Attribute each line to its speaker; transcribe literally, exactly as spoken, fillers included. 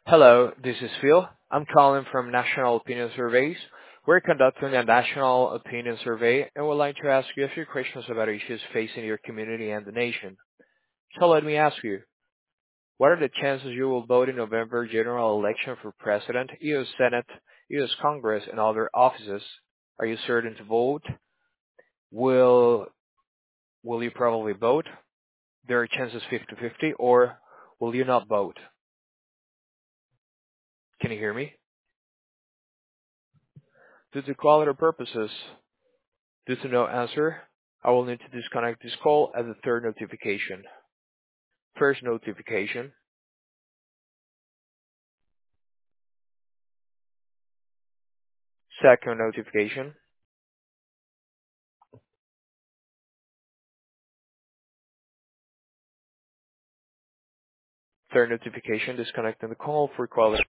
Speaker 1: Hello, this is Phil. I'm calling from National Opinion Surveys. We're conducting a national opinion survey and would like to ask you a few questions about issues facing your community and the nation. So let me ask you, what are the chances you will vote in November general election for President, U S Senate, U S Congress, and other offices? Are you certain to vote? Will will you probably vote? There are chances fifty-fifty, or will you not vote? Can you hear me? Due to quality purposes, due to no answer, I will need to disconnect this call at the third notification. First notification, second notification, third notification, disconnecting the call for quality.